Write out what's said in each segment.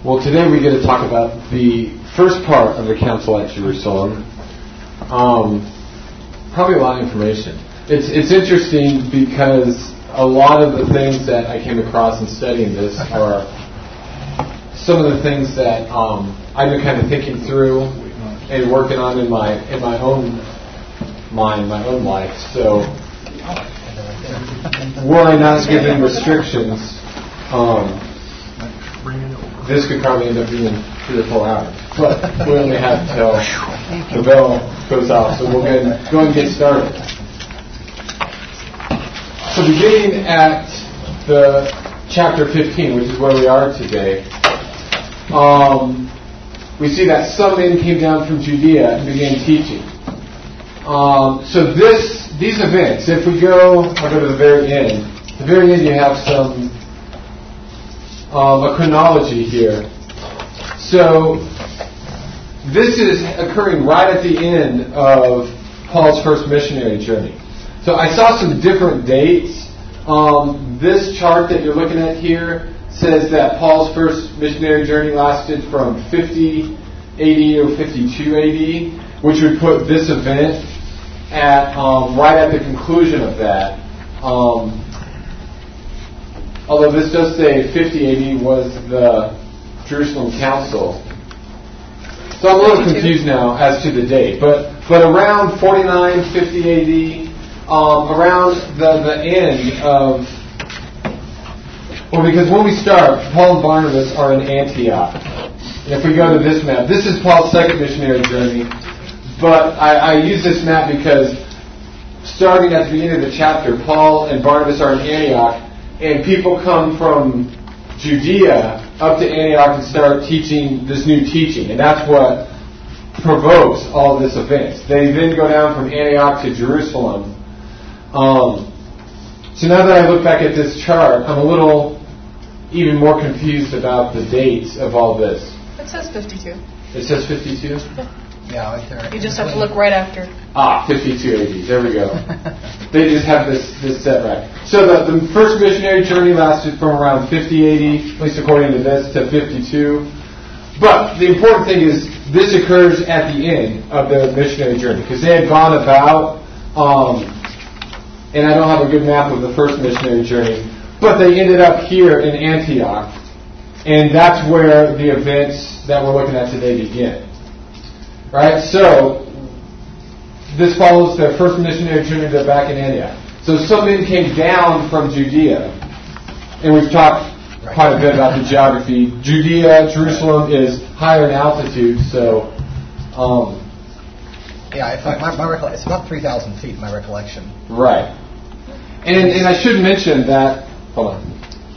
Well, today we get to talk about the first part of the Council at Jerusalem. Probably a lot of information. It's interesting because a lot of the things that I came across in studying this are some of the things that I've been kind of thinking through and working on in my own mind, my own life. So, were I not given restrictions, this could probably end up being 3 or 4 hours. But we only have until the bell goes off, so we'll go and get started. So beginning at the chapter 15, which is where we are today, we see that some men came down from Judea and began teaching. So these events, if we I'll go to the very end. At the very end you have a chronology here. So this is occurring right at the end of Paul's first missionary journey. So I saw some different dates. This chart that you're looking at here says that Paul's first missionary journey lasted from 50 AD or 52 AD, which would put this event at right at the conclusion of that. Although this does say 50 AD was the Jerusalem Council. So I'm a little confused now as to the date. But around 49, 50 AD, around the end of... Well, because when we start, Paul and Barnabas are in Antioch. And if we go to this map, this is Paul's second missionary journey. But I use this map because starting at the beginning of the chapter, Paul and Barnabas are in Antioch. And people come from Judea up to Antioch and start teaching this new teaching. And that's what provokes all of this events. They then go down from Antioch to Jerusalem. So now that I look back at this chart, I'm a little even more confused about the dates of all this. It says 52. It says 52? Yeah, right there. You just have to look right after. 52 AD. There we go. They just have this set right. So the first missionary journey lasted from around 50 AD, at least according to this, to 52. But the important thing is this occurs at the end of the missionary journey because they had gone about, and I don't have a good map of the first missionary journey, but they ended up here in Antioch, and that's where the events that we're looking at today begin. Right? So, this follows their first missionary journey. They're back in Antioch. So some men came down from Judea. And we've talked quite a bit about the geography. Judea, Jerusalem is higher in altitude, so... yeah, my recollection, it's about 3,000 feet, my recollection. Right. And I should mention that... Hold on.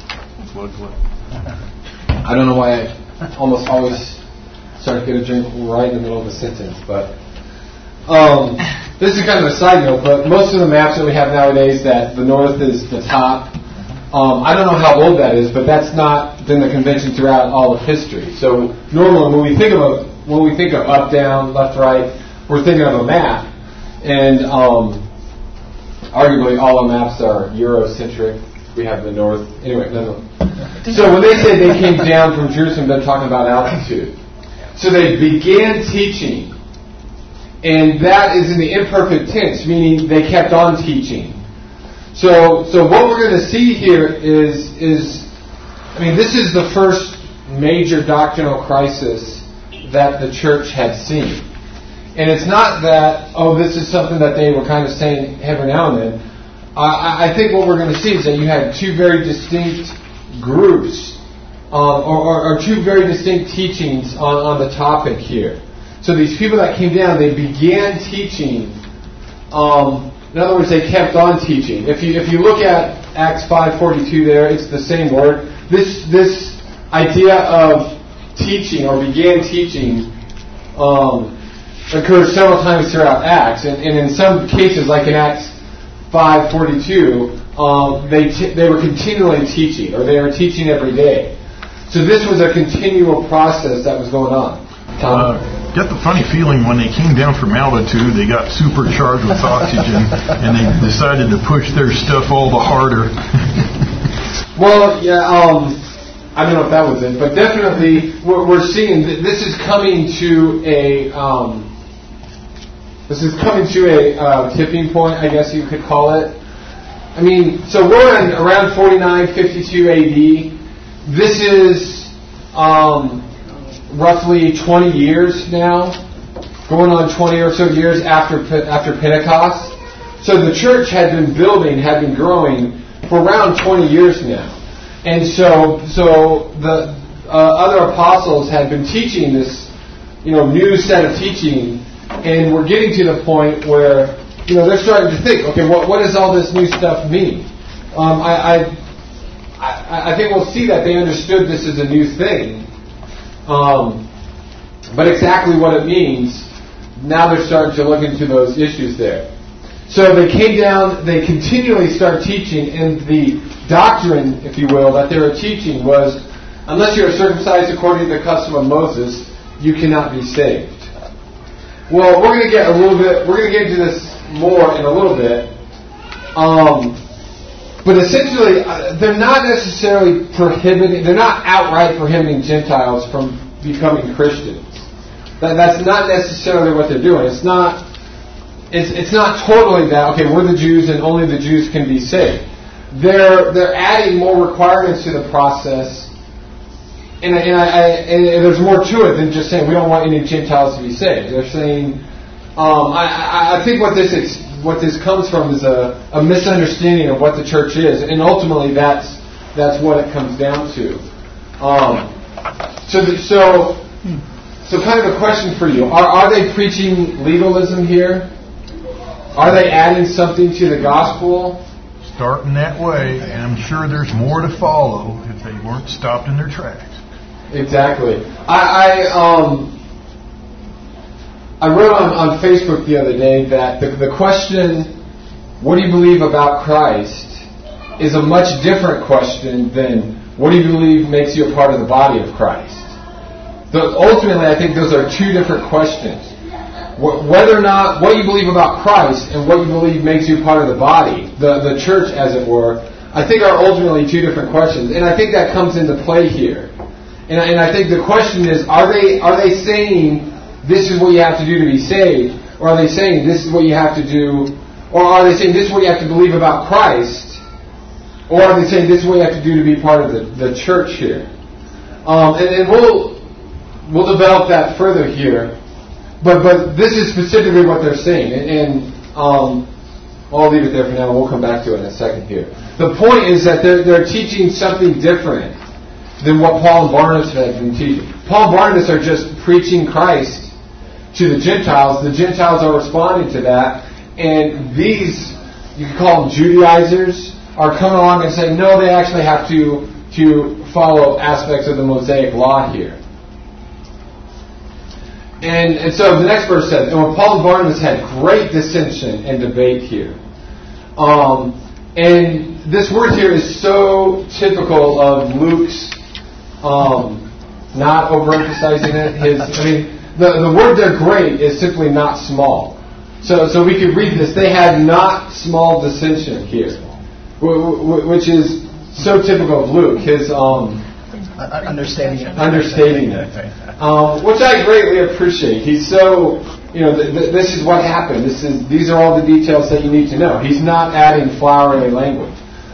I don't know why I almost always... start to get a drink right in the middle of a sentence, but this is kind of a side note, but most of the maps that we have nowadays that the north is the top, I don't know how old that is, but that's not been the convention throughout all of history. So normally when we think of up, down, left, right, we're thinking of a map, and arguably all our maps are Eurocentric. We have the north. Anyway, no. So when they say they came down from Jerusalem, they're talking about altitude. So they began teaching, and that is in the imperfect tense, meaning they kept on teaching. So what we're going to see here is this is the first major doctrinal crisis that the church had seen. And it's not that, this is something that they were kind of saying every now and then. I think what we're going to see is that you had two very distinct groups or two very distinct teachings on the topic here. So these people that came down, they began teaching. In other words, they kept on teaching. If you look at Acts 5:42 there, it's the same word. This idea of teaching or began teaching occurs several times throughout Acts, and in some cases, like in Acts 5:42, they were continually teaching, or they were teaching every day. So this was a continual process that was going on. Get the funny feeling when they came down from altitude, they got supercharged with oxygen, and they decided to push their stuff all the harder. Well, yeah, I don't know if that was it, but definitely we're seeing that this is coming to a tipping point, I guess you could call it. I mean, so we're in around 49, 52 AD. This is roughly 20 years now, going on 20 or so years after Pentecost. So the church had been growing for around 20 years now. And so the other apostles had been teaching this, new set of teaching, and we're getting to the point where, they're starting to think, okay, what does all this new stuff mean? I think we'll see that they understood this as a new thing, but exactly what it means, now they're starting to look into those issues there. So they came down, they continually start teaching, and the doctrine, if you will, that they were teaching was, unless you're circumcised according to the custom of Moses, you cannot be saved. Well, we're going to get into this more in a little bit. But essentially, they're not necessarily they're not outright prohibiting Gentiles from becoming Christians. That's not necessarily what they're doing. It's not totally that, okay, we're the Jews and only the Jews can be saved. They're adding more requirements to the process, and there's more to it than just saying we don't want any Gentiles to be saved. They're saying, I think what this comes from is a misunderstanding of what the church is, and ultimately that's what it comes down to. So kind of a question for you: Are they preaching legalism here? Are they adding something to the gospel? Starting that way, and I'm sure there's more to follow if they weren't stopped in their tracks. Exactly. I wrote on Facebook the other day that the question, what do you believe about Christ, is a much different question than what do you believe makes you a part of the body of Christ. Ultimately, I think those are two different questions. Whether or not what you believe about Christ and what you believe makes you part of the body, the church as it were, I think are ultimately two different questions. And I think that comes into play here. And I think the question is, are they saying this is what you have to do to be saved? Or are they saying this is what you have to do? Or are they saying this is what you have to believe about Christ? Or are they saying this is what you have to do to be part of the church here? And we'll develop that further here. But this is specifically what they're saying. And I'll leave it there for now. We'll come back to it in a second here. The point is that they're teaching something different than what Paul and Barnabas had been teaching. Paul and Barnabas are just preaching Christ to the Gentiles. The Gentiles are responding to that. And these, you could call them Judaizers, are coming along and saying, no, they actually have to follow aspects of the Mosaic law here. And so the next verse says, and when Paul and Barnabas had great dissension and debate here. And this word here is so typical of Luke's not overemphasizing it. The word there great is simply not small. So we could read this. They had not small dissension here, which is so typical of Luke. His understating it, which I greatly appreciate. He's so, this is what happened. These are all the details that you need to know. He's not adding flowery language.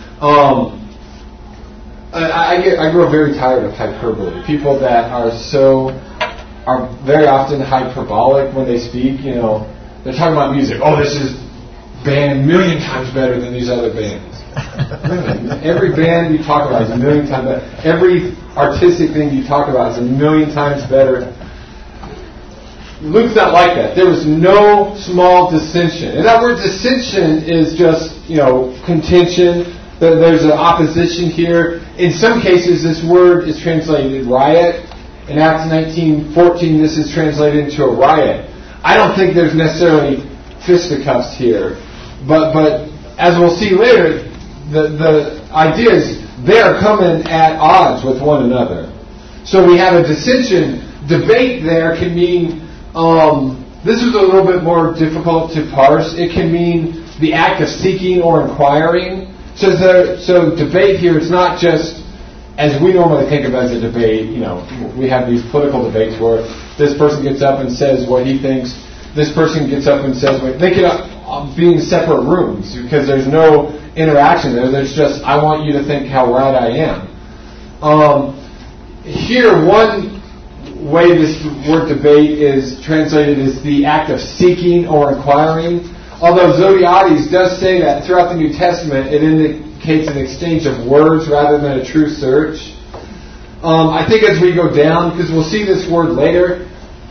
I grow very tired of hyperbole. People that are very often hyperbolic when they speak. They're talking about music. Oh, this is band a million times better than these other bands. Every band you talk about is a million times better. Every artistic thing you talk about is a million times better. Luke's not like that. There was no small dissension. And that word dissension is just, contention. There's an opposition here. In some cases, this word is translated riot. In Acts 19:14, this is translated into a riot. I don't think there's necessarily fisticuffs here. But as we'll see later, the idea is they are coming at odds with one another. So we have a dissension. Debate there can mean, this is a little bit more difficult to parse. It can mean the act of seeking or inquiring. So debate here is not just, as we normally think of as a debate, we have these political debates where this person gets up and says what he thinks, this person gets up and says what they could be in separate rooms because there's no interaction there. There's just, I want you to think how right I am. Here, one way this word debate is translated as the act of seeking or inquiring. Although Zodiades does say that throughout the New Testament, it indicates an exchange of words rather than a true search. I think as we go down, because we'll see this word later,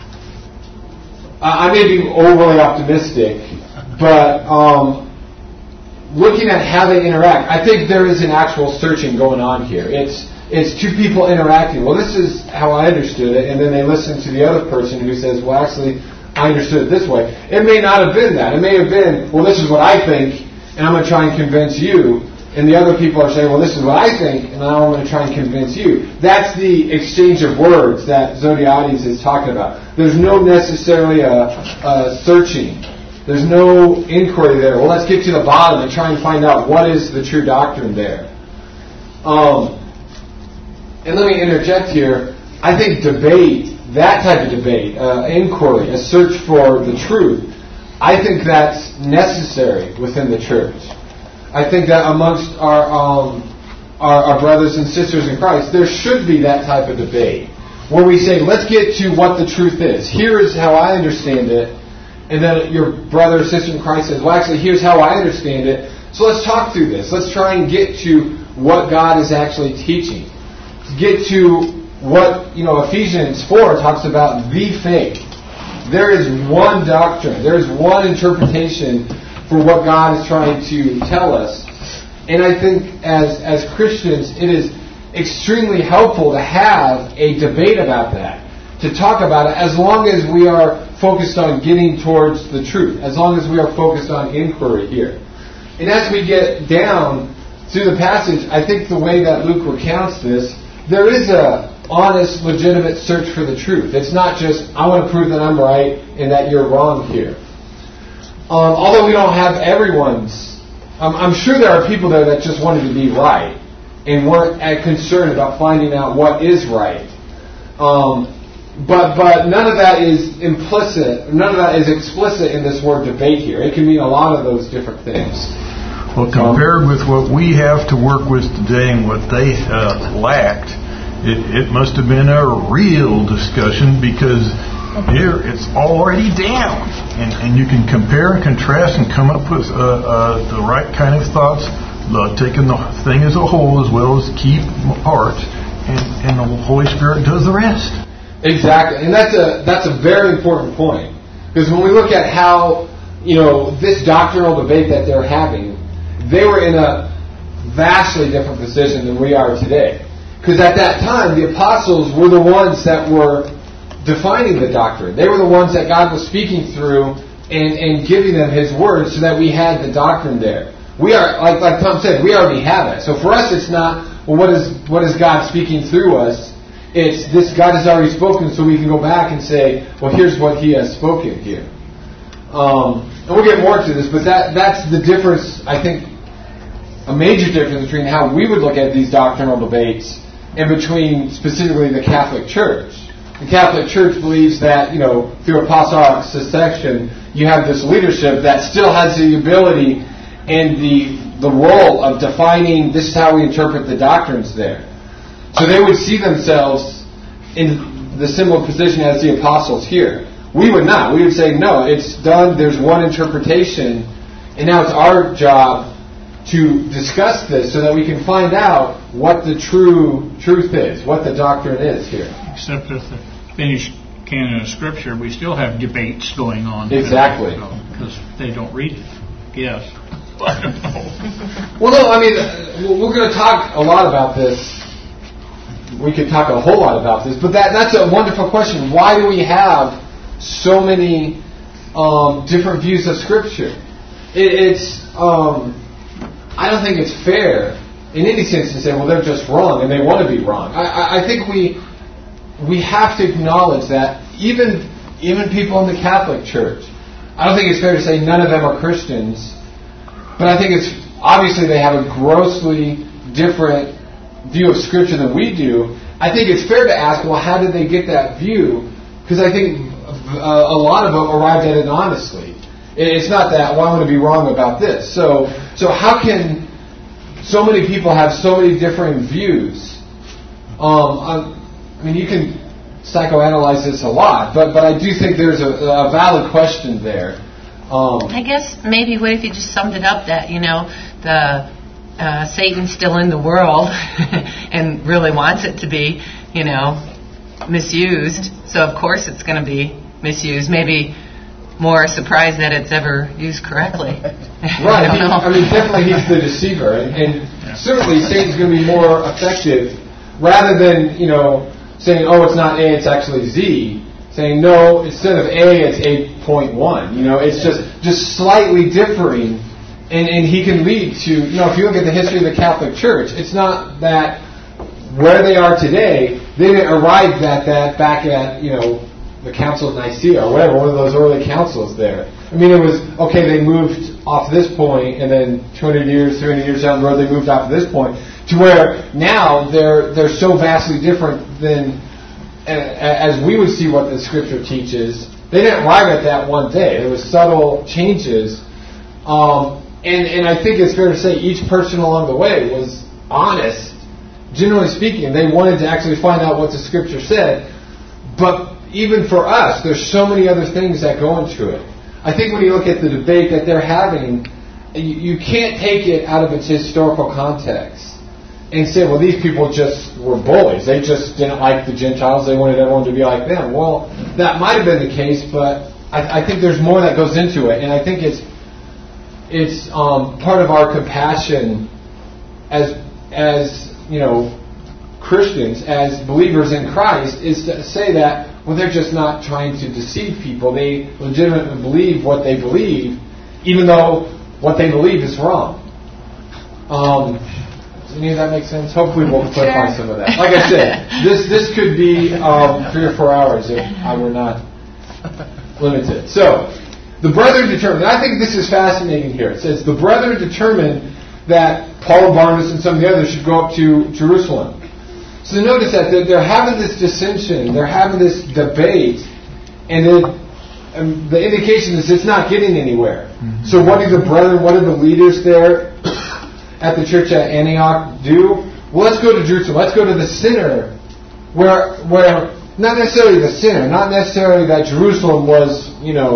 I may be overly optimistic, but looking at how they interact, I think there is an actual searching going on here. It's two people interacting. Well, this is how I understood it, and then they listen to the other person who says, well, actually, I understood it this way. It may not have been that. It may have been, well, this is what I think, and I'm going to try and convince you. And the other people are saying, well, this is what I think, and now I'm going to try and convince you. That's the exchange of words that Zodiades is talking about. There's no necessarily a searching. There's no inquiry there. Well, let's get to the bottom and try and find out what is the true doctrine there. And let me interject here. I think debate, that type of debate, inquiry, a search for the truth, I think that's necessary within the church. I think that amongst our brothers and sisters in Christ, there should be that type of debate where we say, let's get to what the truth is. Here is how I understand it. And then your brother or sister in Christ says, well, actually, here's how I understand it. So let's talk through this. Let's try and get to what God is actually teaching. Get to what, Ephesians 4 talks about the faith. There is one doctrine. There is one interpretation for what God is trying to tell us. And I think as Christians, it is extremely helpful to have a debate about that, to talk about it, as long as we are focused on getting towards the truth, as long as we are focused on inquiry here. And as we get down through the passage, I think the way that Luke recounts this, there is a honest, legitimate search for the truth. It's not just, I want to prove that I'm right and that you're wrong here. Although we don't have everyone's, I'm sure there are people there that just wanted to be right and weren't concerned about finding out what is right. But none of that is implicit, none of that is explicit in this word debate here. It can mean a lot of those different things. Well, compared with what we have to work with today and what they lacked, it must have been a real discussion because here it's already down. And you can compare and contrast and come up with the right kind of thoughts, taking the thing as a whole as well as key parts, and the Holy Spirit does the rest. Exactly. And that's a very important point. Because when we look at how, this doctrinal debate that they're having, they were in a vastly different position than we are today. Because at that time, the apostles were the ones that were defining the doctrine. They were the ones that God was speaking through and giving them His word so that we had the doctrine there. We are, like Tom said, we already have it. So for us, it's not, well, what is God speaking through us? It's this, God has already spoken, so we can go back and say, well, here's what He has spoken here. And we'll get more to this, but that's the difference, I think, a major difference between how we would look at these doctrinal debates and between specifically the Catholic Church. The Catholic Church believes that, through apostolic succession, you have this leadership that still has the ability and the role of defining, this is how we interpret the doctrines there. So they would see themselves in the similar position as the apostles here. We would not. We would say, no, it's done, there's one interpretation, and now it's our job to discuss this so that we can find out what the true truth is, what the doctrine is here. Except with the finished canon of Scripture, we still have debates going on. Exactly. Because they don't read it. Yes. I don't know. Well, no, I mean, we're going to talk a lot about this. We could talk a whole lot about this, but that's a wonderful question. Why do we have so many different views of Scripture? I don't think it's fair in any sense to say, well, they're just wrong and they want to be wrong. I think we have to acknowledge that even people in the Catholic Church, I don't think it's fair to say none of them are Christians, but I think it's obviously they have a grossly different view of Scripture than we do, I think it's fair to ask, well, how did they get that view? Because I think a lot of them arrived at it honestly. It's not that, well, I'm going to be wrong about this. So how can so many people have so many different views? I mean, you can psychoanalyze this a lot, but I do think there's a valid question there. I guess maybe what if you just summed it up that, the Satan's still in the world and really wants it to be, misused. So of course it's going to be misused. Maybe more surprised that it's ever used correctly. Right. I mean, definitely he's the deceiver, and certainly Satan's going to be more effective rather than saying, oh, it's not A, it's actually Z. Saying no, instead of A, it's 8.1. It's just slightly differing, and he can lead to. If you look at the history of the Catholic Church, it's not that where they are today, they didn't arrive at that back at the Council of Nicaea or whatever, one of those early councils there. I mean, it was okay. They moved off this point, and then 200 years, 300 years down the road, they moved off to this point, to where now they're so vastly different than. As we would see what the Scripture teaches, they didn't arrive at that one day. There was subtle changes, and I think it's fair to say each person along the way was honest. Generally speaking, they wanted to actually find out what the Scripture said. But even for us, there's so many other things that go into it. I think when you look at the debate that they're having, you can't take it out of its historical context and say, well, these people just were bullies. They just didn't like the Gentiles. They wanted everyone to be like them. Well, that might have been the case, but I think there's more that goes into it. And I think it's part of our compassion as Christians, as believers in Christ, is to say that, well, they're just not trying to deceive people. They legitimately believe what they believe, even though what they believe is wrong. Does any of that make sense? Hopefully we'll clarify some of that. Like I said, this could be 3 or 4 hours if I were not limited. So, the brethren determined, and I think this is fascinating here. It says, the brethren determined that Paul and Barnabas and some of the others should go up to Jerusalem. So notice that they're having this dissension, they're having this debate, and the indication is it's not getting anywhere. Mm-hmm. So what do the brethren, what do the leaders there at the church at Antioch do? Well, let's go to Jerusalem. Let's go to the center, where not necessarily the center, not necessarily that Jerusalem was,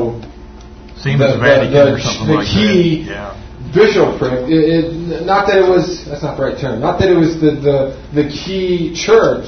same as Vatican or something like that. The key bishopric. Not that it was. That's not the right term. Not that it was the key church,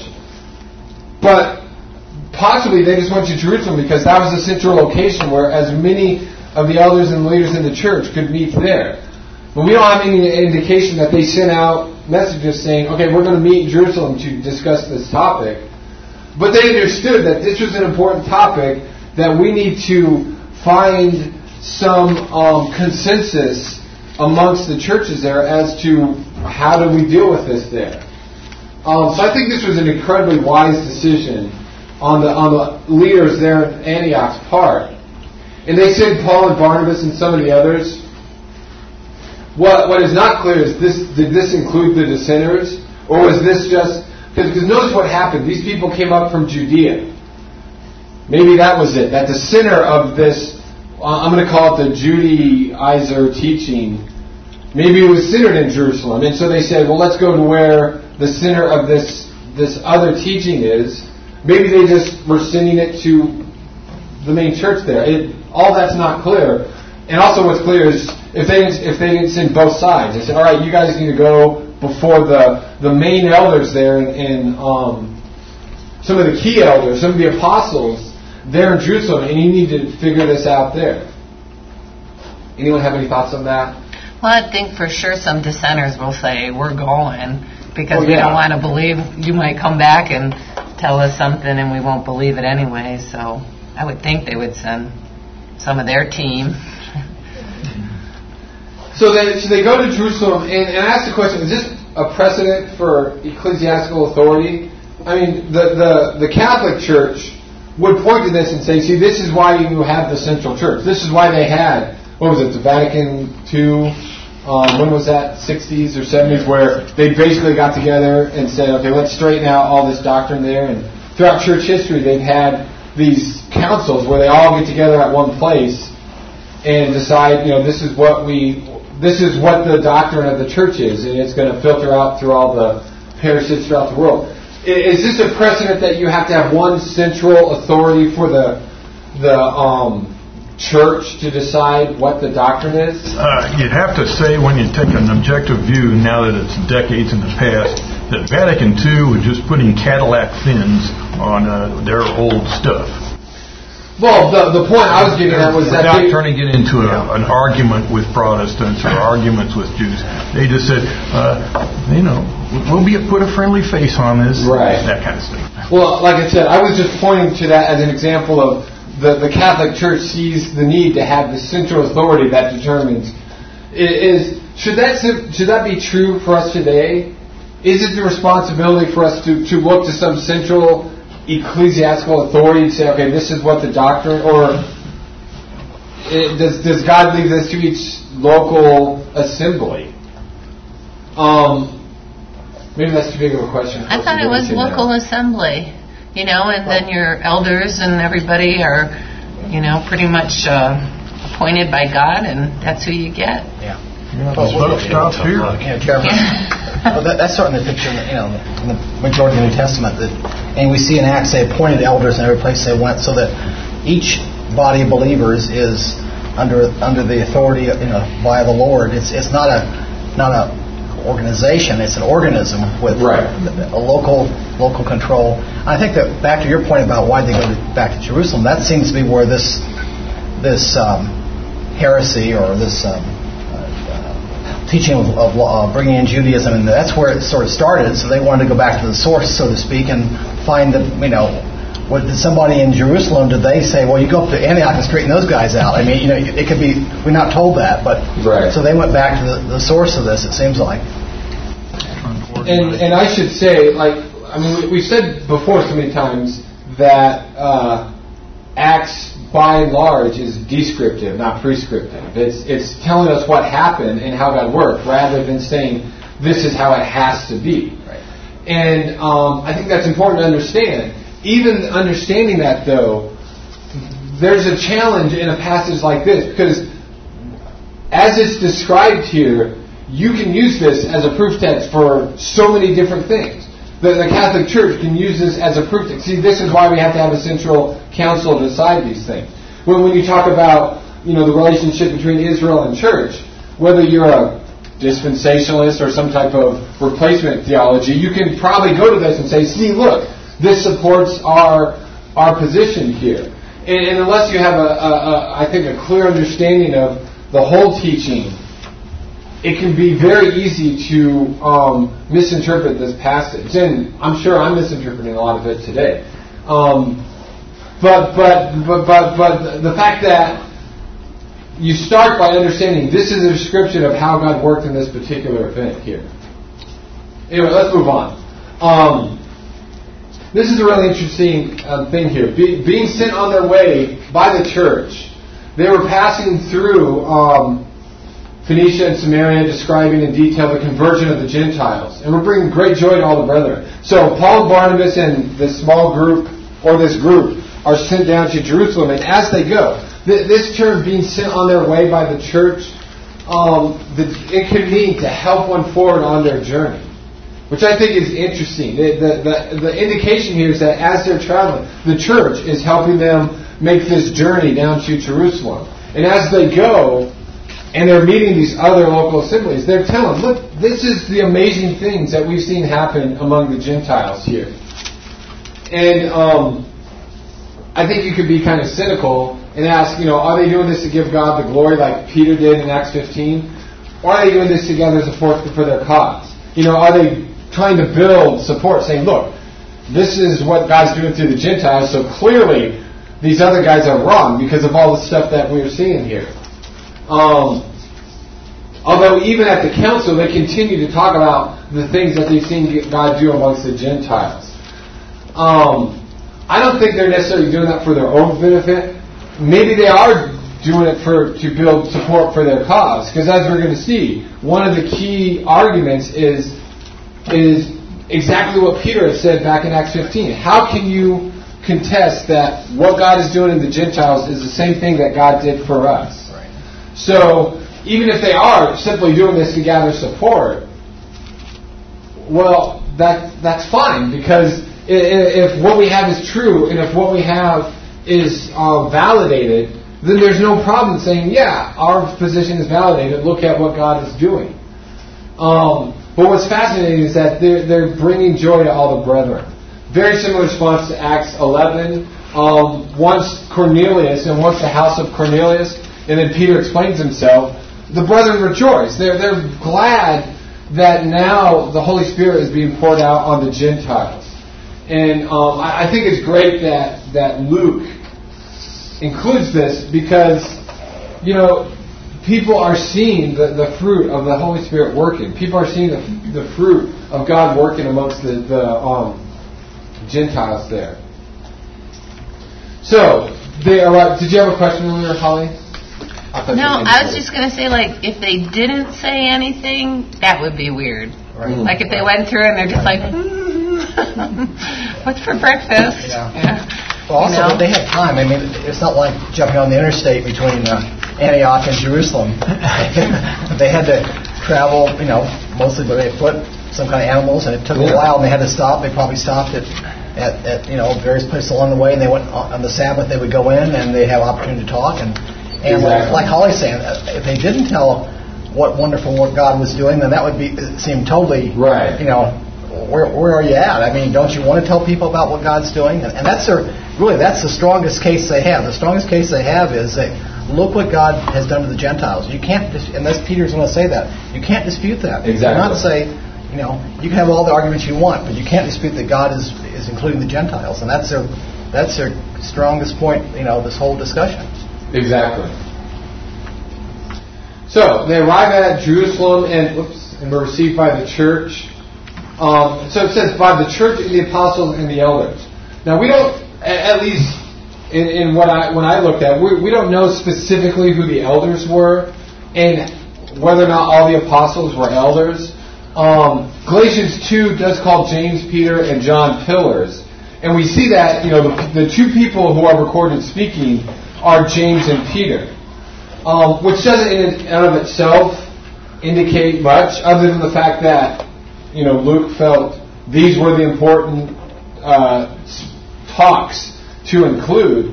but possibly they just went to Jerusalem because that was the central location where as many of the elders and leaders in the church could meet there. But we don't have any indication that they sent out messages saying, okay, we're going to meet in Jerusalem to discuss this topic. But they understood that this was an important topic, that we need to find some consensus amongst the churches there as to how do we deal with this there. So I think this was an incredibly wise decision on the leaders there at Antioch's part. And they sent Paul and Barnabas and some of the others. What is not clear is did this include the dissenters? Or was this just... Because notice what happened. These people came up from Judea. Maybe that was it. That the center of this, I'm going to call it the Judaizer teaching, maybe it was centered in Jerusalem. And so they said, well, let's go to where the center of this other teaching is. Maybe they just were sending it to the main church there. All that's not clear. And also what's clear is if they didn't send both sides, they said, all right, you guys need to go before the main elders there and some of the key elders, some of the apostles there in Jerusalem, and you need to figure this out there. Anyone have any thoughts on that? Well, I think for sure some dissenters will say, we're going, because we don't want to believe, you might come back and tell us something and we won't believe it anyway. So I would think they would send some of their team. So they go to Jerusalem and ask the question, is this a precedent for ecclesiastical authority? I mean, the Catholic Church would point to this and say, see, this is why you have the central church. This is why they had, what was it, the Vatican II when was that, 60s or 70s, where they basically got together and said, okay, let's straighten out all this doctrine there. And throughout church history, they've had these councils where they all get together at one place and decide, this is what the doctrine of the church is, and it's going to filter out through all the parishes throughout the world. Is this a precedent that you have to have one central authority for the church to decide what the doctrine is? You'd have to say, when you take an objective view, now that it's decades in the past, that Vatican II was just putting Cadillac fins on their old stuff. Well, the point I was getting at was that without turning it into an argument with Protestants or arguments with Jews, they just said, we'll put a friendly face on this, right? That kind of stuff. Well, like I said, I was just pointing to that as an example of the Catholic Church sees the need to have the central authority that determines. Should that be true for us today? Is it the responsibility for us to look to some central ecclesiastical authority and say, okay, this is what the doctrine, or does God leave this to each local assembly? Maybe that's too big of a question. I thought it was local assembly, and then your elders and everybody are, pretty much appointed by God, and that's who you get. Yeah. The smoke stops here. Jeremy. Well, that's certainly the picture, in the majority of the New Testament. And we see in Acts they appointed elders in every place they went, so that each body of believers is under the authority, by the Lord. It's not a organization; it's an organism with a local control. I think that back to your point about why they go back to Jerusalem, that seems to be where this heresy or this teaching of bringing in Judaism, and that's where it sort of started. So they wanted to go back to the source, so to speak, and find that, did somebody in Jerusalem, did they say, well, you go up to Antioch and straighten those guys out? I mean, it could be, we're not told that, but so they went back to the source of this, it seems like. And I should say, we've said before so many times that Acts, by and large, is descriptive, not prescriptive. It's telling us what happened and how God worked, rather than saying this is how it has to be. Right. And I think that's important to understand. Even understanding that, though, there's a challenge in a passage like this, because as it's described here, you can use this as a proof text for so many different things. The Catholic Church can use this as a proof text. See, this is why we have to have a central council to decide these things. When you talk about, the relationship between Israel and church, whether you're a dispensationalist or some type of replacement theology, you can probably go to this and say, see, look, this supports our position here. And unless you have I think a clear understanding of the whole teaching, it can be very easy to misinterpret this passage, and I'm sure I'm misinterpreting a lot of it today. But the fact that you start by understanding this is a description of how God worked in this particular event here. Anyway, let's move on. This is a really interesting thing here. Being sent on their way by the church, they were passing through Phoenicia and Samaria, describing in detail the conversion of the Gentiles. And we're bringing great joy to all the brethren. So Paul, Barnabas, and this small group, or this group, are sent down to Jerusalem. And as they go, this term, being sent on their way by the church, it can mean to help one forward on their journey, which I think is interesting. The indication here is that as they're traveling, the church is helping them make this journey down to Jerusalem. And as they go, and they're meeting these other local assemblies, they're telling, look, this is the amazing things that we've seen happen among the Gentiles here. And I think you could be kind of cynical and ask, are they doing this to give God the glory like Peter did in Acts 15? Or are they doing this together as a force for their cause? Are they trying to build support, saying, look, this is what God's doing through the Gentiles, so clearly these other guys are wrong because of all the stuff that we're seeing here. Although even at the council, they continue to talk about the things that they've seen God do amongst the Gentiles. I don't think they're necessarily doing that for their own benefit. Maybe they are doing it to build support for their cause. Because as we're going to see, one of the key arguments is exactly what Peter has said back in Acts 15. How can you contest that what God is doing in the Gentiles is the same thing that God did for us? Right. So even if they are simply doing this to gather support, well, that's fine, because if what we have is true and if what we have is validated, then there's no problem saying, yeah, our position is validated. Look at what God is doing. But what's fascinating is that they're bringing joy to all the brethren. Very similar response to Acts 11. Once Cornelius, and once the house of Cornelius, and then Peter explains himself, the brethren rejoice. They're glad that now the Holy Spirit is being poured out on the Gentiles. And I think it's great that Luke includes this, because, people are seeing the fruit of the Holy Spirit working. People are seeing the fruit of God working amongst the Gentiles there. So, did you have a question earlier, Holly? No, I was just going to say, if they didn't say anything, that would be weird. Right. Like if they went through and they're just like, what's for breakfast? Yeah. Well, also, they had time. I mean, it's not like jumping on the interstate between Antioch and Jerusalem. They had to travel, mostly by foot, some kind of animals, and it took a while, and they had to stop. They probably stopped at various places along the way, and they went on the Sabbath. They would go in, and they'd have opportunity to talk. And exactly. like Holly's saying, if they didn't tell what wonderful work God was doing, then that would seem totally right. Where are you at? I mean, don't you want to tell people about what God's doing? And that's that's the strongest case they have. The strongest case they have is that look what God has done to the Gentiles. You can't, unless Peter's going to say that, you can't dispute that. Exactly. You cannot say, you can have all the arguments you want, but you can't dispute that God is including the Gentiles, and that's their strongest point. This whole discussion. Exactly. So they arrive at Jerusalem and were received by the church. So it says by the church and the apostles and the elders. Now we don't, at least in when I looked at, we don't know specifically who the elders were and whether or not all the apostles were elders. Galatians 2 does call James, Peter, and John pillars, and we see that the two people who are recorded speaking are James and Peter, which doesn't in and of itself indicate much, other than the fact that Luke felt these were the important talks to include.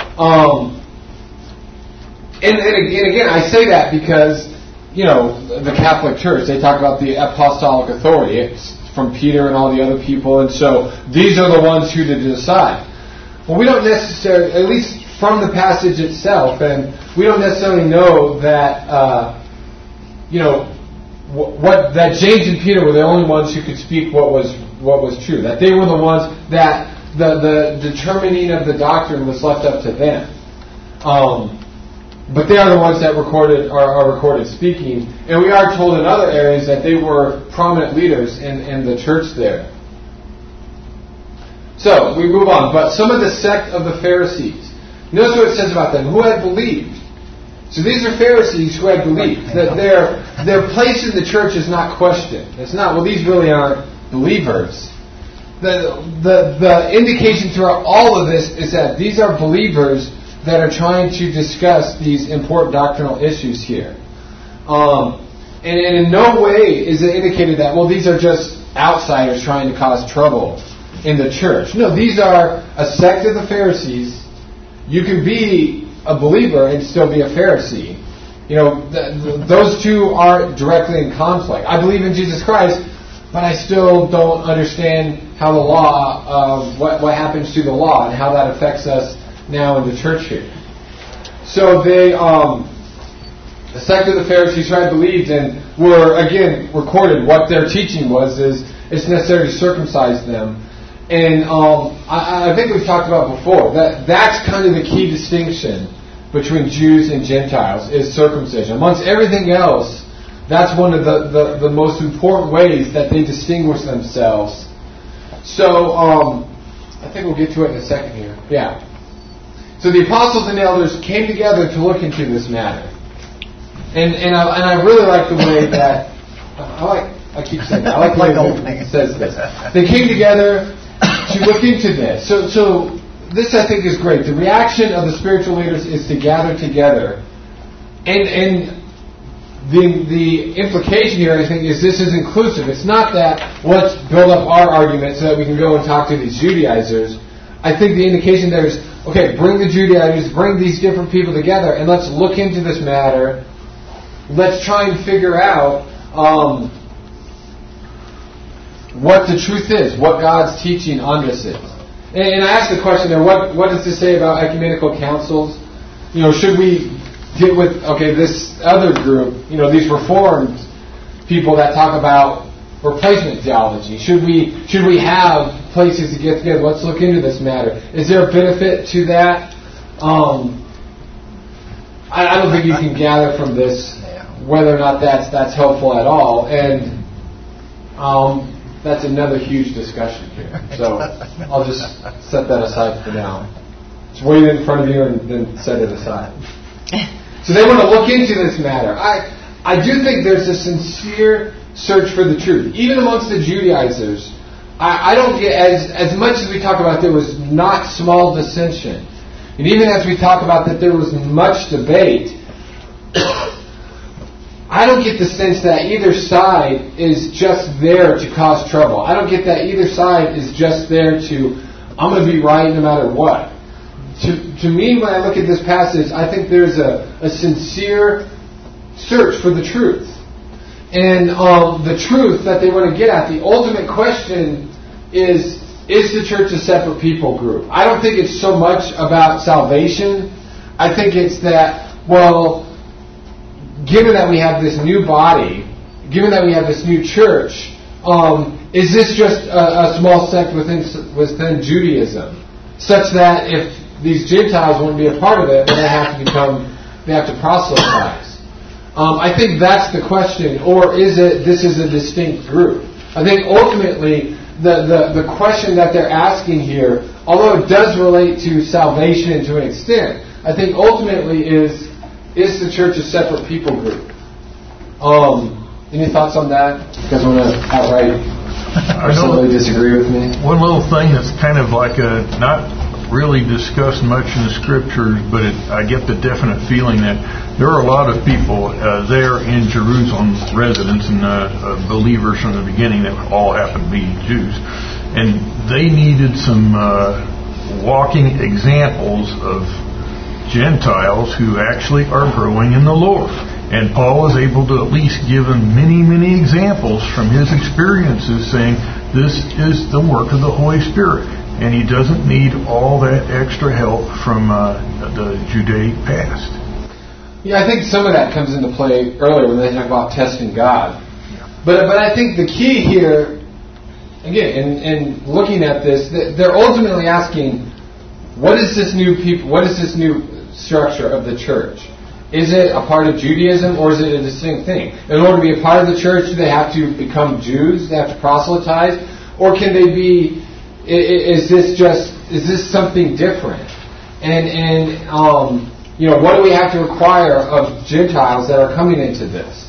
And again, I say that because, the Catholic Church, they talk about the apostolic authority. It's from Peter and all the other people, and so these are the ones who to decide. Well, we don't necessarily, at least from the passage itself, and we don't necessarily know that, that James and Peter were the only ones who could speak what was true. That they were the ones that the determining of the doctrine was left up to them. But they are the ones that are recorded speaking, and we are told in other areas that they were prominent leaders in the church there. So we move on. But some of the sect of the Pharisees. Notice what it says about them: who had believed. So these are Pharisees who had believed. That their place in the church is not questioned. It's not, well, these really aren't believers. The indication throughout all of this is that these are believers that are trying to discuss these important doctrinal issues here. And in no way is it indicated that, well, these are just outsiders trying to cause trouble in the church. No, these are a sect of the Pharisees. You can be a believer and still be a Pharisee. Those two aren't directly in conflict. I believe in Jesus Christ, but I still don't understand how the law, what happens to the law and how that affects us now in the church here. So they, the sect of the Pharisees who had believed and were, again, recorded what their teaching was, is it's necessary to circumcise them. And I think we've talked about before, that's kind of the key distinction between Jews and Gentiles, is circumcision. Amongst everything else, that's one of the most important ways that they distinguish themselves. So, I think we'll get to it in a second here. Yeah. So the apostles and elders came together to look into this matter. And I really like the way that I keep saying that. I like the way it says this. They came together to look into this. So this, I think, is great. The reaction of the spiritual leaders is to gather together. And the implication here, I think, is this is inclusive. It's not that let's build up our argument so that we can go and talk to these Judaizers. I think the indication there is, okay, bring the Judaizers, bring these different people together, and let's look into this matter. Let's try and figure out what the truth is, what God's teaching on this is. And I asked the question there, what does this say about ecumenical councils? Should we get with, this other group, these Reformed people that talk about replacement theology? Should we have places to get together? Let's look into this matter. Is there a benefit to that? I don't think you can gather from this whether or not that's helpful at all. And that's another huge discussion here. So I'll just set that aside for now. Just wait it in front of you and then set it aside. So they want to look into this matter. I do think there's a sincere search for the truth. Even amongst the Judaizers, I don't get, as much as we talk about there was not small dissension, and even as we talk about that there was much debate, I don't get the sense that either side is just there to cause trouble. I don't get that either side is just there to, I'm going to be right no matter what. To me, when I look at this passage, I think there's a sincere search for the truth. And the truth that they want to get at, the ultimate question is the church a separate people group? I don't think it's so much about salvation. I think it's that, given that we have this new body, given that we have this new church, is this just a small sect within Judaism, such that if these Gentiles wouldn't be a part of it, then they have to proselytize? I think that's the question, or is it this is a distinct group? I think ultimately the question that they're asking here, although it does relate to salvation to an extent, I think ultimately is the church a separate people group? Any thoughts on that? You guys want to outright personally disagree with me? One little thing that's kind of like not really discussed much in the scriptures, but I get the definite feeling that there are a lot of people there in Jerusalem, residents and believers from the beginning that all happen to be Jews, and they needed some walking examples of Gentiles who actually are growing in the Lord. And Paul is able to at least give them many, many examples from his experiences saying this is the work of the Holy Spirit. And he doesn't need all that extra help from the Judaic past. Yeah, I think some of that comes into play earlier when they talk about testing God. But I think the key here, again, in looking at this, they're ultimately asking, what is this new structure of the church? Is it a part of Judaism, or is it a distinct thing? In order to be a part of the church, do they have to become Jews? Do they have to proselytize? Or can they be, is this something different? And what do we have to require of Gentiles that are coming into this?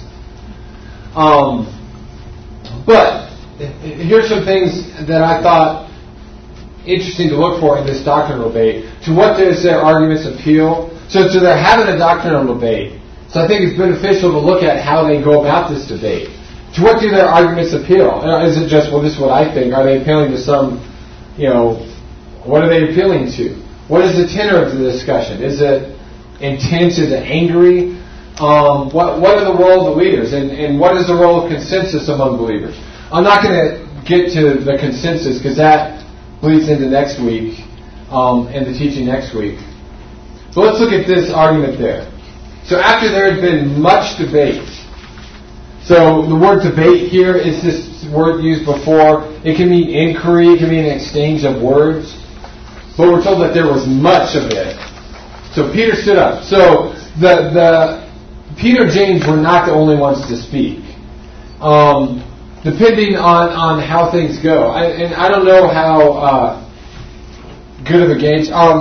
But here's some things that I thought interesting to look for in this doctrinal debate. To what does their arguments appeal? So they're having a doctrinal debate. So I think it's beneficial to look at how they go about this debate. To what do their arguments appeal? Is it just, this is what I think? Are they appealing to some, what are they appealing to? What is the tenor of the discussion? Is it intense? Is it angry? What are the role of the leaders? And what is the role of consensus among believers? I'm not going to get to the consensus because that bleeds into next week and the teaching next week. But let's look at this argument there. So after there had been much debate, so the word debate here is this word used before. It can mean inquiry, it can mean an exchange of words. But we're told that there was much of it. So Peter stood up. So the Peter and James were not the only ones to speak. Depending on how things go. I don't know how good of a gauge.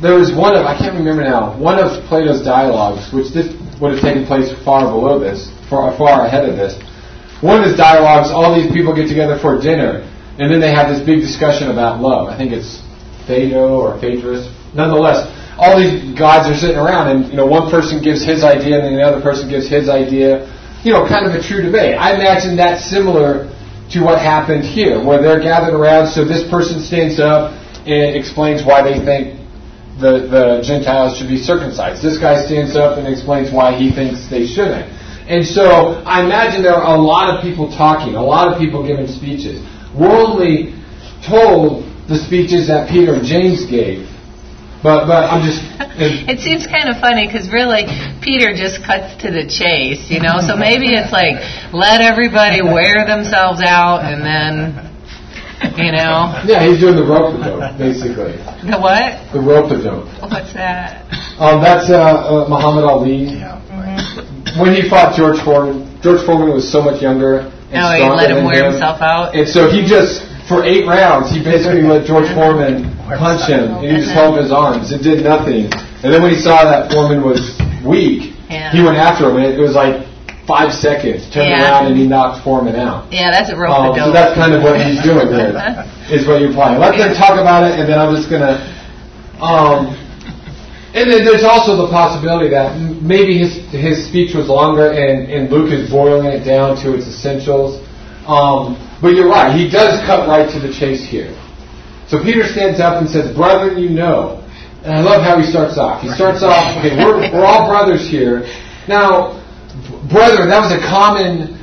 there was I can't remember now, one of Plato's dialogues, which this would have taken place far below this, far ahead of this. One of his dialogues, all these people get together for dinner, and then they have this big discussion about love. I think it's Phaedo or Phaedrus. Nonetheless, all these gods are sitting around, and one person gives his idea, and then the other person gives his idea. Kind of a true debate. I imagine that's similar to what happened here, where they're gathered around. So this person stands up and explains why they think the Gentiles should be circumcised. This guy stands up and explains why he thinks they shouldn't. And so I imagine there are a lot of people talking, a lot of people giving speeches. We're only told the speeches that Peter and James gave. But I'm just... It seems kind of funny because really Peter just cuts to the chase, So maybe it's like, let everybody wear themselves out and then... Yeah, he's doing the rope-a-dope, basically. The what? The rope-a-dope. What's that? That's Muhammad Ali. Yeah, right. When he fought George Foreman was so much younger and stronger he let him than wear himself out? And so he just, for 8 rounds, he basically let George Foreman punch him, and he just held his arms. It did nothing. And then when he saw that Foreman was weak, he went after him, and it was like 5 seconds, turned around, and he knocked Foreman out. Yeah, that's a rope-a-dope. So that's kind of what he's doing there, is what you're applying. Let them talk about it, and then I'm just going to... and then there's also the possibility that maybe his speech was longer, and Luke is boiling it down to its essentials. But you're right, he does cut right to the chase here. So Peter stands up and says, "Brethren, and I love how he starts off. He starts off, okay, we're all brothers here. Now, brethren, that was a common,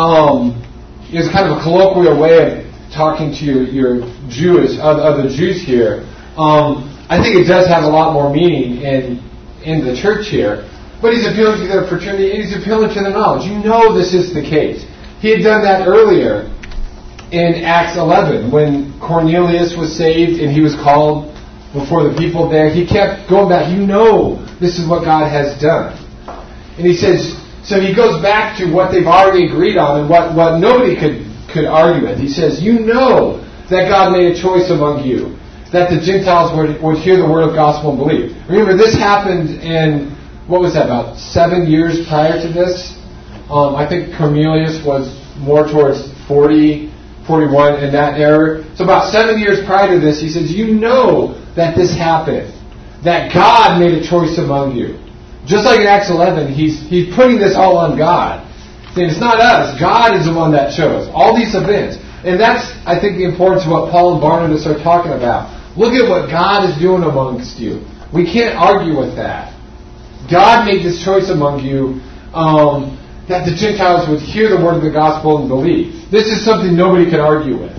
it was kind of a colloquial way of talking to your other Jews here. I think it does have a lot more meaning in the church here. But he's appealing to their fraternity, and he's appealing to their knowledge. This is the case. He had done that earlier in Acts 11 when Cornelius was saved and he was called before the people there. He kept going back. This is what God has done. And he says, so he goes back to what they've already agreed on and what nobody could argue with. He says, that God made a choice among you, that the Gentiles would hear the word of gospel and believe. Remember, this happened in, what was that, about 7 years prior to this? I think Cornelius was more towards 40, 41 in that era. So about 7 years prior to this, he says, that this happened, that God made a choice among you. Just like in Acts 11, he's putting this all on God. Saying it's not us. God is the one that chose all these events. And that's, I think, the importance of what Paul and Barnabas are talking about. Look at what God is doing amongst you. We can't argue with that. God made this choice among you that the Gentiles would hear the word of the gospel and believe. This is something nobody can argue with.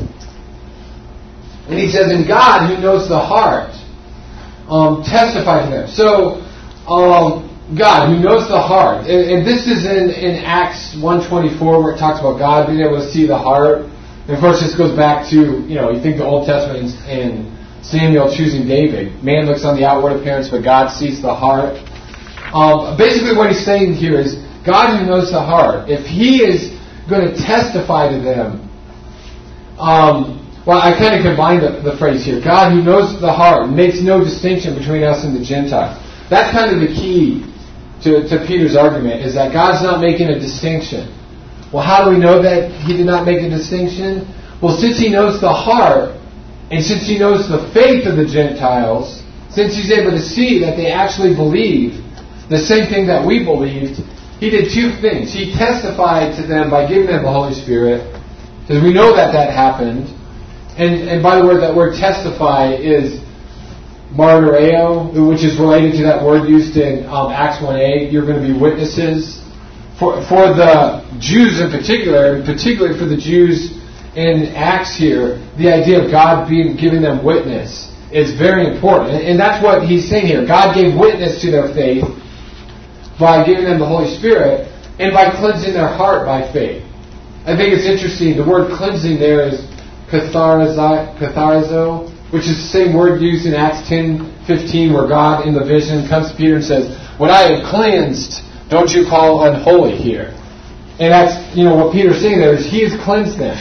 And he says, and God, who knows the heart, testified to them. So, God, who knows the heart. And this is in Acts 1:24 where it talks about God being able to see the heart. And of course, this goes back to, you think the Old Testament and Samuel choosing David. Man looks on the outward appearance, but God sees the heart. Basically what he's saying here is, God who knows the heart, if he is going to testify to them, well, I kind of combined the phrase here. God who knows the heart makes no distinction between us and the Gentiles. That's kind of the key to Peter's argument, is that God's not making a distinction. Well, how do we know that he did not make a distinction? Well, since he knows the heart, and since he knows the faith of the Gentiles, since he's able to see that they actually believe the same thing that we believed, he did 2 things. He testified to them by giving them the Holy Spirit, because we know that happened. And by the word, that word testify is martyreo, which is related to that word used in Acts 1:8. You're going to be witnesses. For the Jews in particular, and particularly for the Jews in Acts here, the idea of God giving them witness is very important. And that's what he's saying here. God gave witness to their faith by giving them the Holy Spirit and by cleansing their heart by faith. I think it's interesting. The word cleansing there is katharizo, which is the same word used in Acts 10:15, where God in the vision comes to Peter and says, "What I have cleansed, don't you call unholy here." And that's, what Peter's saying there is he has cleansed them.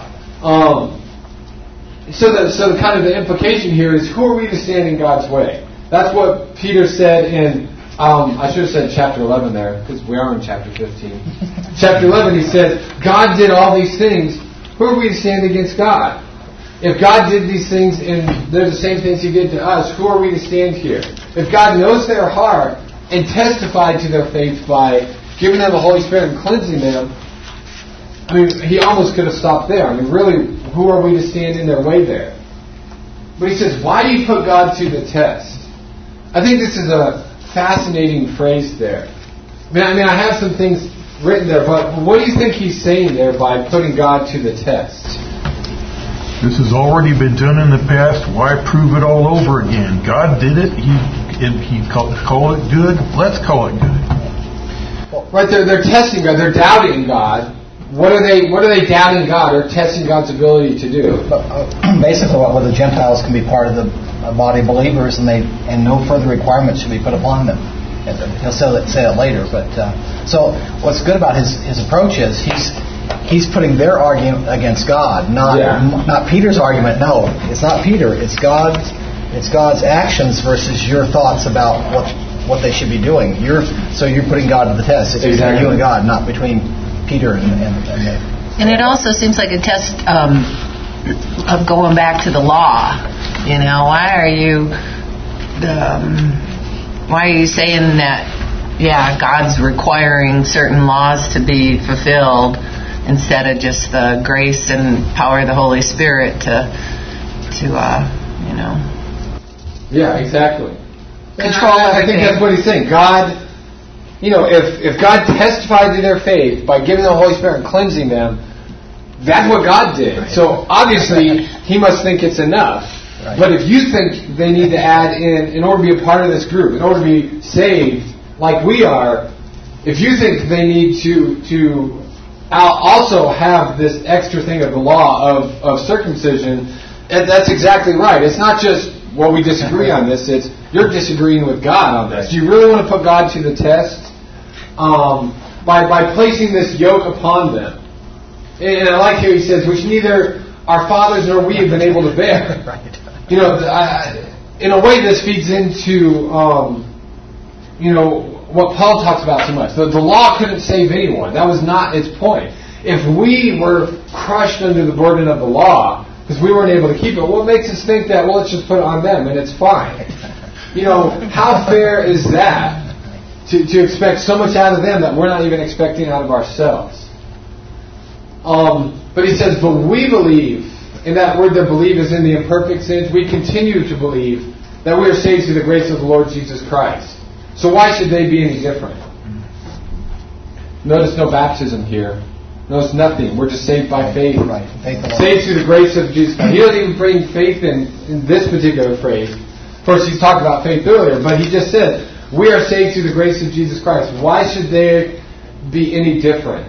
So kind of the implication here is, who are we to stand in God's way? That's what Peter said in, I should have said chapter 11 there, because we are in chapter 15. Chapter 11, he said, God did all these things. Who are we to stand against God? If God did these things and they're the same things He did to us, who are we to stand here? If God knows their heart and testified to their faith by giving them the Holy Spirit and cleansing them, I mean, He almost could have stopped there. I mean, really, who are we to stand in their way there? But He says, why do you put God to the test? I think this is a fascinating phrase there. I mean, I have some things written there, but what do you think He's saying there by putting God to the test? This has already been done in the past. Why prove it all over again? God did it. He called it good. Let's call it good. Right, they're testing God. They're doubting God. What are they doubting God or testing God's ability to do? Basically, whether the Gentiles can be part of the body of believers and no further requirements should be put upon them. He'll say it later. But so what's good about his approach is he's putting their argument against God, not Peter's argument. No, it's not Peter. It's God's actions versus your thoughts about what they should be doing. So you're putting God to the test. It's between you and God, not between Peter and And it also seems like a test of going back to the law. You know, why are you saying that? Yeah, God's requiring certain laws to be fulfilled instead of just the grace and power of the Holy Spirit to Yeah, exactly. Control I think that's what he's saying. God, if God testified to their faith by giving the Holy Spirit and cleansing them, that's what God did. So obviously, He must think it's enough. Right. But if you think they need to add in order to be a part of this group, in order to be saved like we are, if you think they need to also have this extra thing of the law of circumcision, that's exactly right. It's not just, well, we disagree on this. It's, you're disagreeing with God on this. Do you really want to put God to the test? By placing this yoke upon them. And I like how he says, which neither our fathers nor we have been able to bear. Right. In a way this feeds into, what Paul talks about so much. The law couldn't save anyone. That was not its point. If we were crushed under the burden of the law, because we weren't able to keep it, what makes us think that, well, let's just put it on them and it's fine? How fair is that to expect so much out of them that we're not even expecting out of ourselves? But he says, but we believe, and that word that believe is in the imperfect sense, we continue to believe that we are saved through the grace of the Lord Jesus Christ. So why should they be any different? Notice no baptism here. Notice nothing. We're just saved by faith. Right. Saved through the grace of Jesus Christ. He doesn't even bring faith in this particular phrase. Of course, he's talked about faith earlier, but he just said, we are saved through the grace of Jesus Christ. Why should they be any different?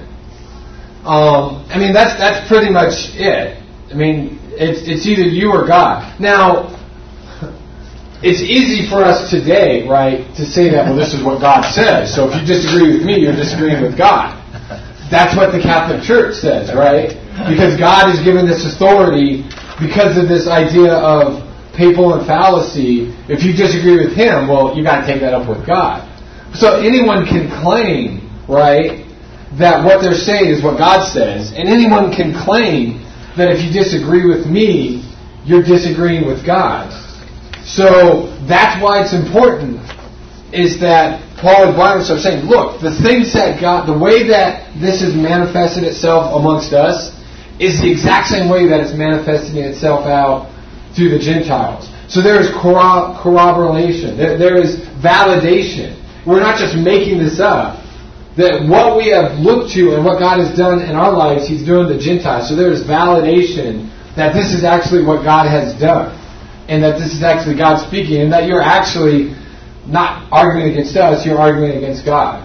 That's pretty much it. It's either you or God. Now, it's easy for us today, right, to say that, well, this is what God says. So if you disagree with me, you're disagreeing with God. That's what the Catholic Church says, right? Because God has given this authority because of this idea of papal and fallacy. If you disagree with Him, well, you got to take that up with God. So anyone can claim, right, that what they're saying is what God says, and anyone can claim that if you disagree with me, you're disagreeing with God. So that's why it's important, is that Paul and Barnabas are saying, look, the things that God, the way that this has manifested itself amongst us is the exact same way that it's manifesting itself out through the Gentiles. So there is corroboration. There is validation. We're not just making this up. That what we have looked to and what God has done in our lives, He's doing the Gentiles. So there is validation that this is actually what God has done. And that this is actually God speaking. And that you're actually not arguing against us, you're arguing against God.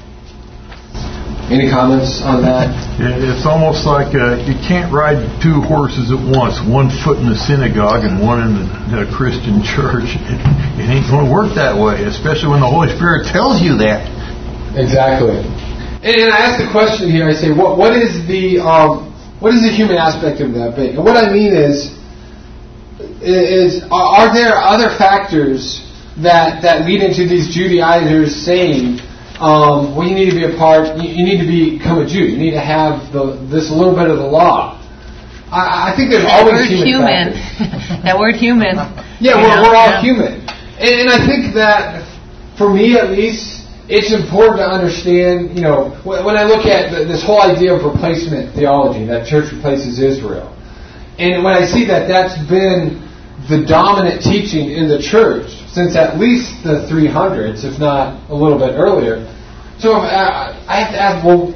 Any comments on that? It's almost like you can't ride two horses at once, one foot in the synagogue and one in the Christian church. It ain't going to work that way, especially when the Holy Spirit tells you that. Exactly. And I ask the question here, I say, what is the human aspect of that? And what I mean is are there other factors that lead into these Judaizers saying, well, you need to be a part, you need to become a Jew. You need to have this little bit of the law. I think there's always human factors. That word human. Yeah, we're all human. And I think that, for me at least, it's important to understand, when I look at this whole idea of replacement theology, that church replaces Israel. And when I see that that's been the dominant teaching in the church since at least the 300s, if not a little bit earlier. So I have to ask, well,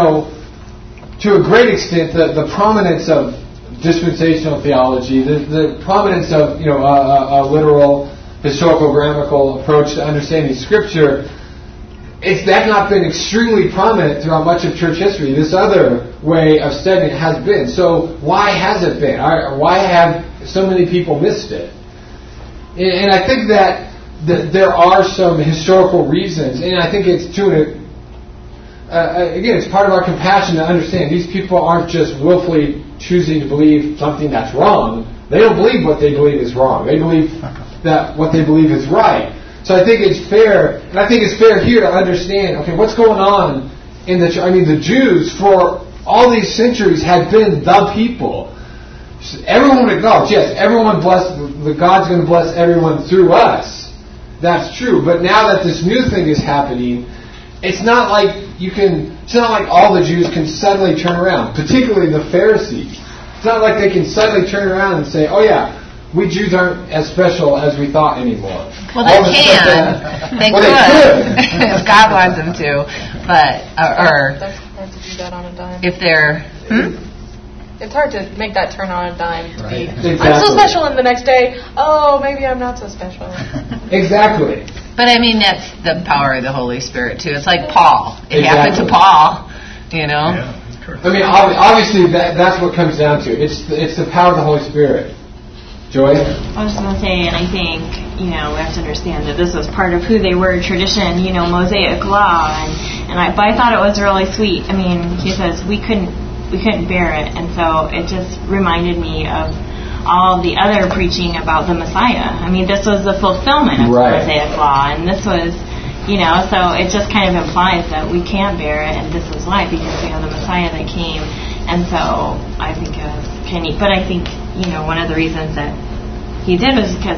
to a great extent, the prominence of dispensational theology, the prominence of a literal, historical, grammatical approach to understanding Scripture, that's not been extremely prominent throughout much of church history. This other way of studying it has been. So why has it been? Why have so many people missed it? And I think that there are some historical reasons, and I think it's again, it's part of our compassion to understand these people aren't just willfully choosing to believe something that's wrong. They don't believe what they believe is wrong. They believe that what they believe is right. So I think it's fair, and I think it's fair here to understand, okay, what's going on in the church. I mean, the Jews for all these centuries had been the people. Everyone would acknowledge, yes, everyone blessed, God's going to bless everyone through us. That's true. But now that this new thing is happening, it's not like all the Jews can suddenly turn around, particularly the Pharisees. It's not like they can suddenly turn around and say, oh yeah, we Jews aren't as special as we thought anymore. Well, they can. They could. If God wants them to. But, That's hard to do that on a dime. If they're... It's hard to make that turn on a dime to be, Exactly. I'm so special, and the next day, oh, maybe I'm not so special. Exactly. But I mean, that's the power of the Holy Spirit, too. It's like Paul. It happened to Paul, Yeah. I mean, obviously, that's what comes down to. It's the power of the Holy Spirit. Joy? I was just going to say, and I think, we have to understand that this was part of who they were, tradition, Mosaic law, but I thought it was really sweet. I mean, he says we couldn't bear it, and so it just reminded me of all the other preaching about the Messiah. I mean, this was the fulfillment of the Mosaic law, and this was, so it just kind of implies that we can't bear it, and this is why, because we have the Messiah that came, and so I think it was kind of neat. But I think, one of the reasons that he did was because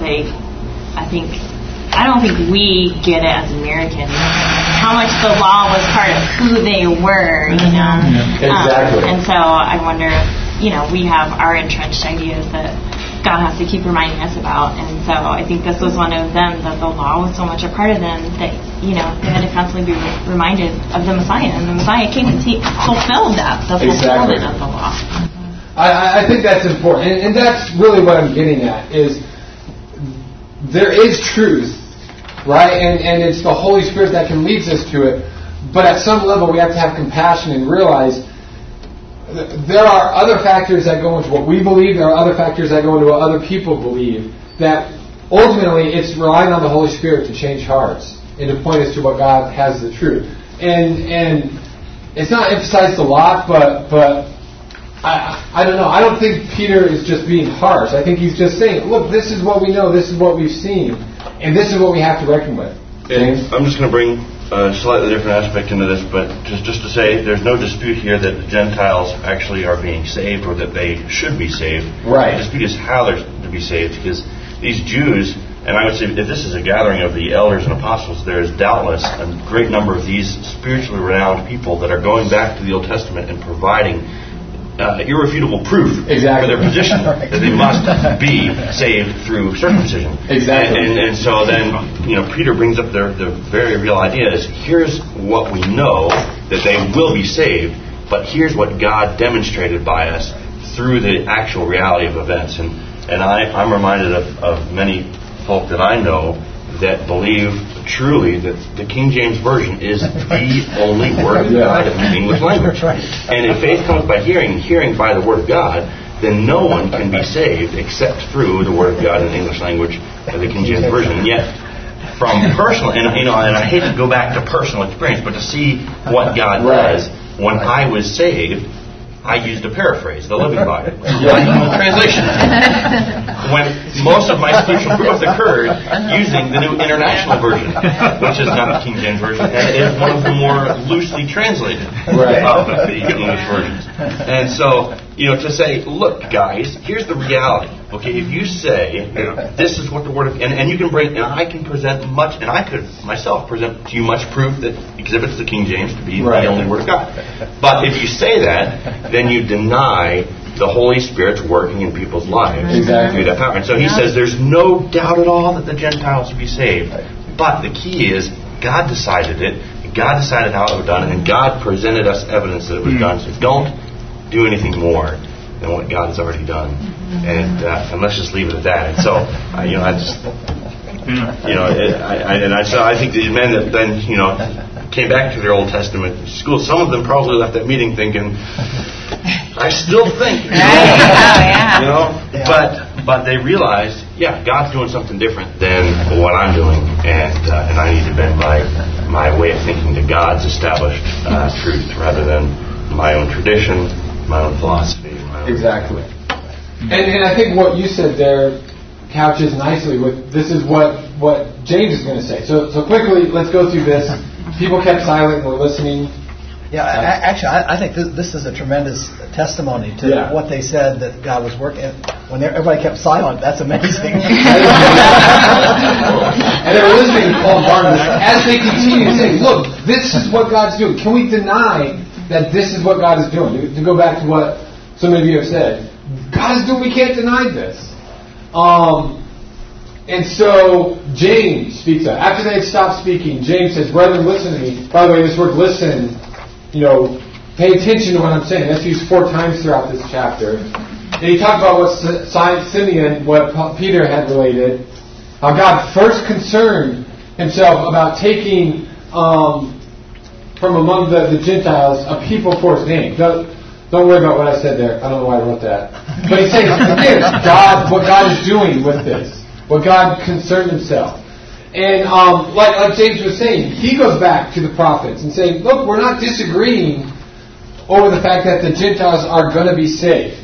I don't think we get it as Americans how much the law was part of who they were, Exactly. And so I wonder, we have our entrenched ideas that God has to keep reminding us about, and so I think this was one of them, that the law was so much a part of them that they had to constantly be reminded of the Messiah, and the Messiah came and fulfilled that, the fulfillment of the law. I think that's important, and that's really what I'm getting at, is there is truth, right? And it's the Holy Spirit that can lead us to it. But at some level, we have to have compassion and realize there are other factors that go into what we believe. There are other factors that go into what other people believe. That ultimately, it's relying on the Holy Spirit to change hearts and to point us to what God has the truth. And it's not emphasized a lot, but I don't know. I don't think Peter is just being harsh. I think he's just saying, look, this is what we know, this is what we've seen, and this is what we have to reckon with. And I'm just going to bring a slightly different aspect into this, but just to say, there's no dispute here that the Gentiles actually are being saved, or that they should be saved. Right. The dispute is how they're to be saved, because these Jews, and I would say if this is a gathering of the elders and apostles, there is doubtless a great number of these spiritually renowned people that are going back to the Old Testament and providing irrefutable proof for their position that they must be saved through circumcision. Exactly. And so then, Peter brings up the very real idea is, here's what we know, that they will be saved, but here's what God demonstrated by us through the actual reality of events. And I'm reminded of many folk that I know that believe truly that the King James Version is the only Word of God in the English language. And if faith comes by hearing, hearing by the Word of God, then no one can be saved except through the Word of God in the English language of the King James Version. And yet, from personal, and I hate to go back to personal experience, but to see what God does, when I was saved, I used a paraphrase, the Living Bible, the translation. When most of my spiritual growth occurred using the New International Version, which is not the King James Version, and it is one of the more loosely translated of the English versions. And so, to say, look, guys, here's the reality. Okay, if you say this is what the Word of, and you can bring, and I can present much, and I could myself present to you much proof that exhibits the King James to be the only Word of God. But if you say that, then you deny the Holy Spirit's working in people's lives through that power. And so he says there's no doubt at all that the Gentiles will be saved. But the key is God decided it, God decided how it was done, and God presented us evidence that it was done. So don't do anything more than what God has already done. And let's just leave it at that. And so, I think the men that then, came back to their Old Testament school, some of them probably left that meeting thinking, I still think, but they realized, God's doing something different than what I'm doing, and I need to bend my way of thinking to God's established truth rather than my own tradition, my own philosophy. Exactly. And I think what you said there couches nicely with this is what James is going to say. So quickly, let's go through this. People kept silent and were listening. Yeah, actually, I think this is a tremendous testimony to what they said that God was working. When everybody kept silent, that's amazing. And they were listening to Paul and Barnabas as they continue to say, look, this is what God's doing. Can we deny that this is what God is doing? To go back to what some of you have said, God is doing, we can't deny this. And so James speaks up. After they had stopped speaking, James says, brethren, listen to me. By the way, this word listen, pay attention to what I'm saying. That's used 4 times throughout this chapter. And he talked about what Simeon, what Peter had related, how God first concerned himself about taking from among the Gentiles a people for his name. Don't worry about what I said there. I don't know why I wrote that. But he's saying, again, what God is doing with this. What God concerned himself. And like James was saying, he goes back to the prophets and saying, look, we're not disagreeing over the fact that the Gentiles are going to be saved.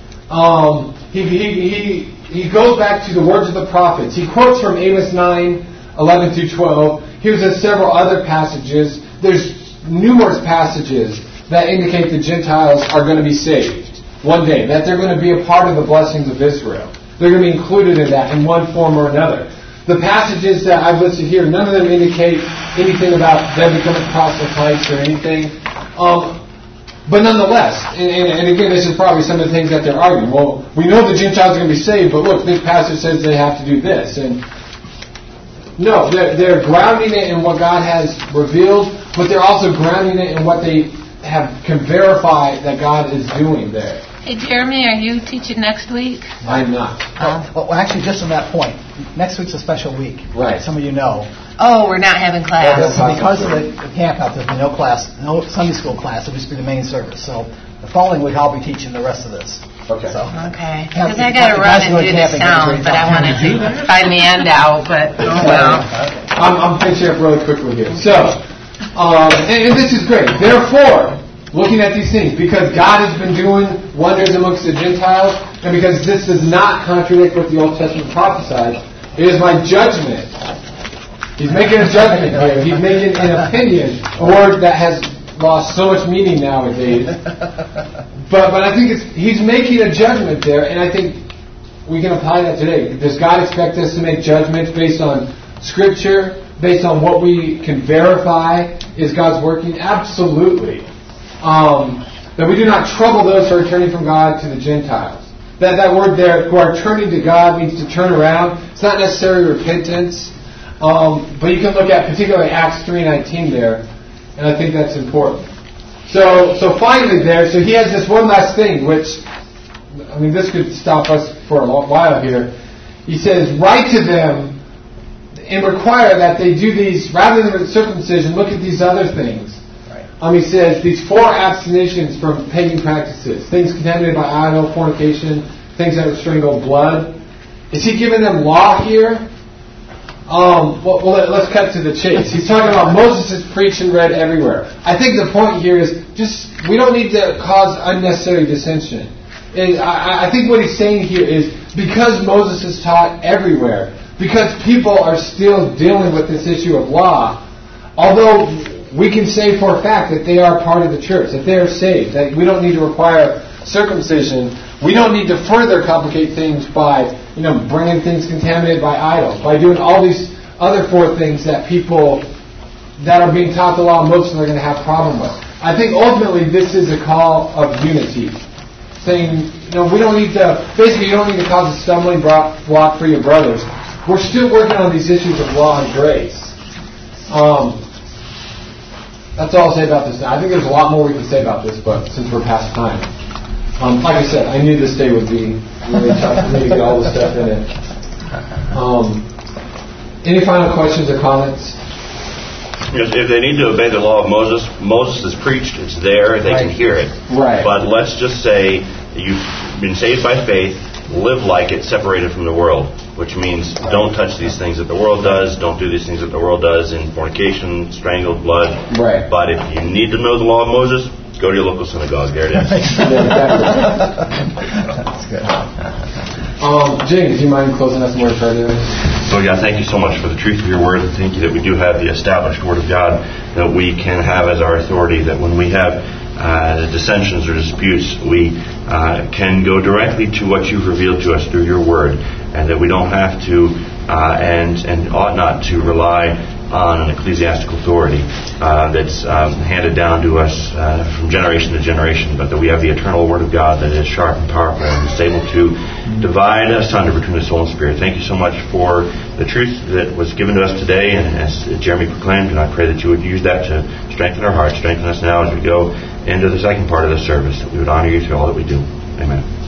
He goes back to the words of the prophets. He quotes from Amos 9:11 through 12. Here's several other passages. There's numerous passages that indicate the Gentiles are going to be saved one day, that they're going to be a part of the blessings of Israel. They're going to be included in that in one form or another. The passages that I've listed here, none of them indicate anything about them becoming proselytes or anything. But nonetheless, and again, this is probably some of the things that they're arguing. Well, we know the Gentiles are going to be saved, but look, this passage says they have to do this. And no, they're grounding it in what God has revealed, but they're also grounding it in what they can verify that God is doing there. Hey, Jeremy, are you teaching next week? I'm not. Well, actually, just on that point, next week's a special week. Right. Some of you know. Oh, we're not having class. Because of the camp out, there'll be no class, no Sunday school class. It'll just be the main service. So the following week, I'll be teaching the rest of this. Okay. Okay. Because I got to run and do the sound, but I wanted to find the end out. But well, I'm finishing up really quickly here. So, and this is great. Therefore, looking at these things, because God has been doing wonders amongst the Gentiles, and because this does not contradict what the Old Testament prophesied, it is my judgment. He's making a judgment here. He's making an opinion, a word that has lost so much meaning nowadays. But I think he's making a judgment there, and I think we can apply that today. Does God expect us to make judgments based on Scripture, based on what we can verify is God's working? Absolutely. That we do not trouble those who are turning from God to the Gentiles. That word there, who are turning to God, means to turn around. It's not necessarily repentance. But you can look at particularly Acts 3:19 there, and I think that's important. So finally there, so he has this one last thing, which, this could stop us for a while here. He says, write to them and require that they do these, rather than circumcision, look at these other things. He says, these 4 abstinations from pagan practices, things contaminated by idol, fornication, things that strangle blood. Is he giving them law here? Let's cut to the chase. He's talking about Moses is preached and read everywhere. I think the point here is we don't need to cause unnecessary dissension. I think what he's saying here is because Moses is taught everywhere, because people are still dealing with this issue of law, although we can say for a fact that they are part of the church, that they are saved, that we don't need to require circumcision, we don't need to further complicate things by bringing things contaminated by idols, by doing all these other 4 things that people that are being taught the law of Moses are going to have a problem with. I think ultimately this is a call of unity. Saying, we don't need to, basically you don't need to cause a stumbling block for your brothers. We're still working on these issues of law and grace. That's all I'll say about this now. I think there's a lot more we can say about this, but since we're past time. Like I said, I knew this day would be really tough for me to get all this stuff in it. Any final questions or comments? If they need to obey the law of Moses, Moses is preached, it's there, they can hear it. Right. But let's just say you've been saved by faith, live like it, separated from the world, which means don't touch these things that the world does, don't do these things that the world does in fornication, strangled blood. Right. But if you need to know the law of Moses, go to your local synagogue. There it is. That's good. James, do you mind closing us more prayer today? So thank you so much for the truth of your word. Thank you that we do have the established word of God that we can have as our authority, that when we have dissensions or disputes, we can go directly to what you've revealed to us through your word, and that we don't have to and ought not to rely on an ecclesiastical authority that's handed down to us from generation to generation, but that we have the eternal Word of God that is sharp and powerful and is able to divide asunder between the soul and spirit. Thank you so much for the truth that was given to us today, and as Jeremy proclaimed, and I pray that you would use that to strengthen our hearts, strengthen us now as we go into the second part of the service, that we would honor you through all that we do. Amen.